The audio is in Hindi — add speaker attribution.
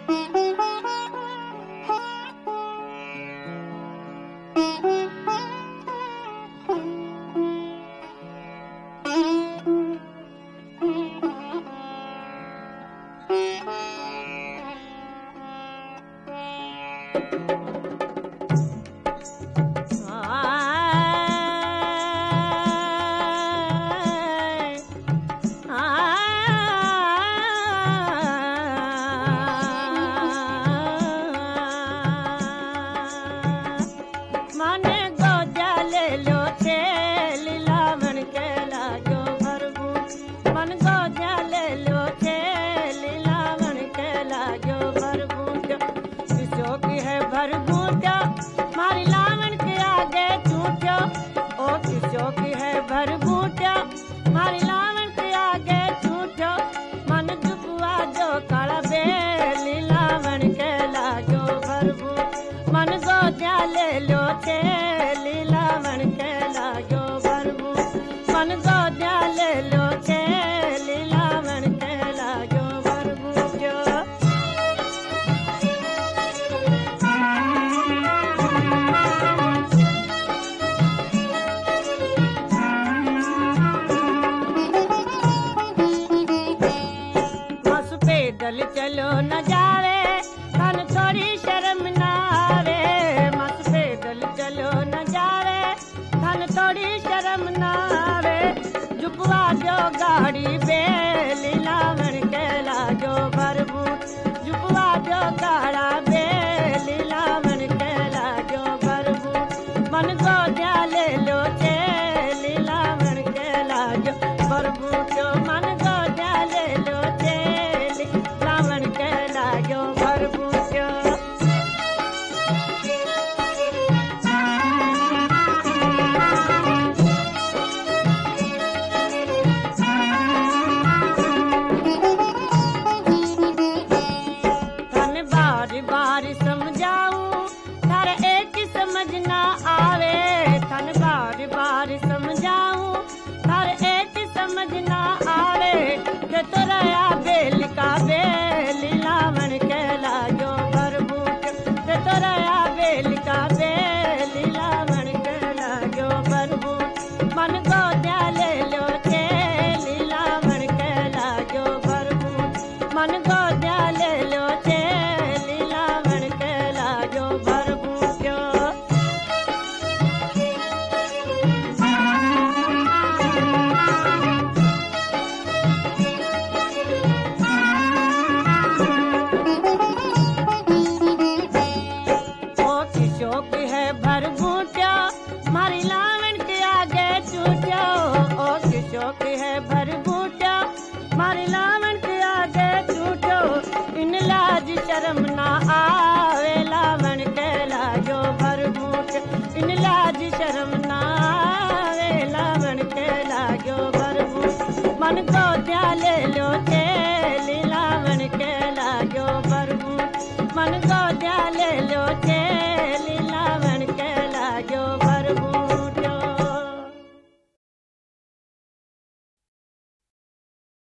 Speaker 1: की है भर बूटा मारी लावन के आगे झूठो मन जुबुआ जो काला बेली लावन के लागो भर बूट मन गोदिया ले लो चेली लावन के लागो भर बूट मन गोदिया ले लो चेली लावन के लागो भर बूट पैदल चलो न जावे तन थोड़ी शर्म न आवे मस पैदल चलो न जावे तन थोड़ी शर्म न आवे जुपवा जो गाड़ी बेली लावन के लाजो भर बूट जुपवा जो गाड़ा बेली लावन के लाजो भर बूट मन गोदिया ले लो चेली लावन के लाजो भर बूट मन गोदिया ले लो चेली लावन के लागो भर बूट तन बारी बारी समझाऊं थारे एक समझ ना आवे तन बारी बारी समझाऊं थारे एक समझ ना आवे के तोरया बेल का बेली लावन के लागो भर बूट के तोरया बेल का बेली लावन के लागो भर बूट मन गोदिया ले लो चेली लावन के लागो भर बूट मन गोदिया ले लो चेली लावन के लागो भर बूट शौक है भर बूटा मारी लावन के आगे छूटो ओ की शौक है भर बूटा मारी लावन के आगे छूटो इन लाज शर्म ना आवे लावन के लागो भर बूट इन लाज शर्म ना आवे लावन के लागो भर बूट मन को